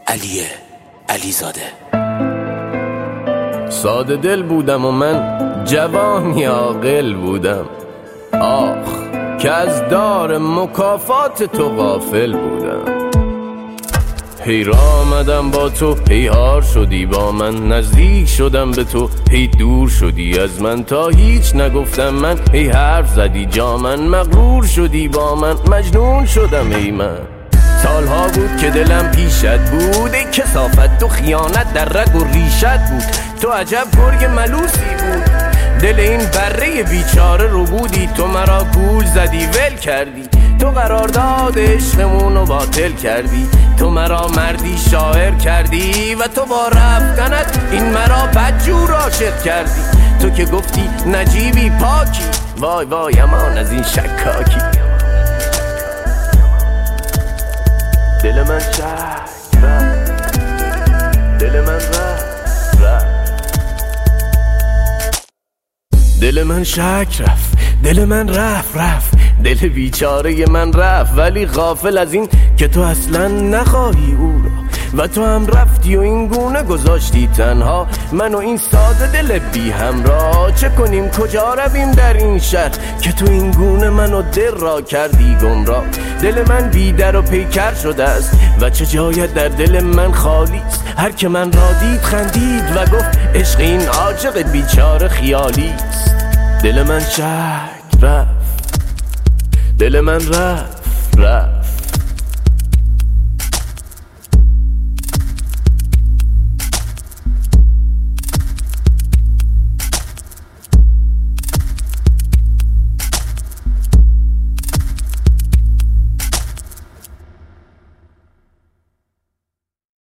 علیزاده. ساده دل بودم و من جوانی عاقل بودم، آخ که از دار مکافات تو غافل بودم. هی را آمدم با تو، هی هار شدی با من، نزدیک شدم به تو، هی دور شدی از من. تا هیچ نگفتم من، هی حرف زدی جا من، مغرور شدی با من، مجنون شدم ای من. سالها بود که دلم پیشت بود، ای کثافت و خیانت در رگ و ریشت بود. تو عجب گرگ ملوسی بود، دل این بره بیچاره رو بودی. تو مرا گول زدی ول کردی، تو قرارداد عشقمونو باطل کردی. تو مرا مردی شاعر کردی و تو با رفتنت این مرا بدجور عاشق کردی. تو که گفتی نجیبی پاکی، وای وای امان از این شکاکی. دل من شک رفت، دل من رفت، دل من شک رفت، دل من رفت، دل بیچاره من رفت. ولی غافل از این که تو اصلا نخواهی او را، و تو هم رفتی و این گونه گذاشتی تنها من و این ساده دل بی همراه. چه کنیم کجا رویم در این شهر که تو این گونه منو دل را کردی گمراه. دل من بی در و پیکر شده است و چه جای در دل من خالی است. هر که من را دید خندید و گفت عشق این عاشق بیچاره خیالی است. دل من شک رفت، دل من رفت،